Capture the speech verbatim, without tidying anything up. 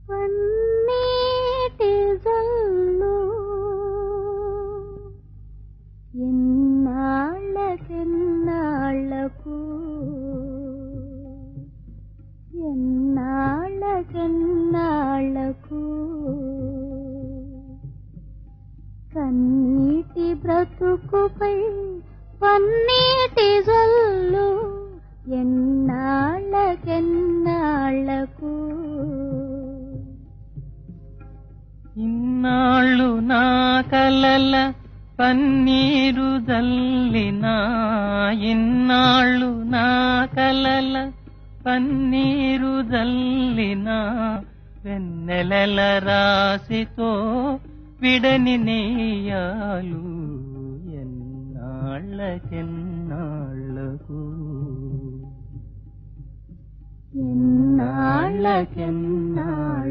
పన్నీటి జల్లు ఎన్నాళ్ళకెన్నాళ్ళకు ఎన్నాళ్ళకెన్నాళ్ళకు కన్నీటి బ్రతుకుపై పన్నీటి జల్లు ఎన్నాళ్ళకెన్నాళ్ళకు ఇన్నాళ్ళు నా కలల పన్నీరు జల్లినా ఇన్నాళ్ళు నా కలల పన్నీరు జల్లినా వెన్నెలల రాశితో విడని నేయాలు ఎన్నాళ్ళకెన్నాళ్ళకు ఎన్నాళ్ళకెన్నాళ్ళకు